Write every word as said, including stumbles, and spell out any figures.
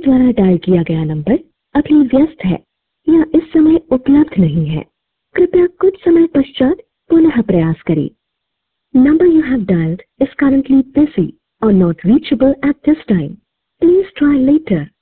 द्वारा डायल किया गया नंबर अभी व्यस्त है या इस समय उपलब्ध नहीं है। कृपया कुछ समय पश्चात पुनः प्रयास करें। Number you have dialed is currently busy or not reachable at this time. Please try later.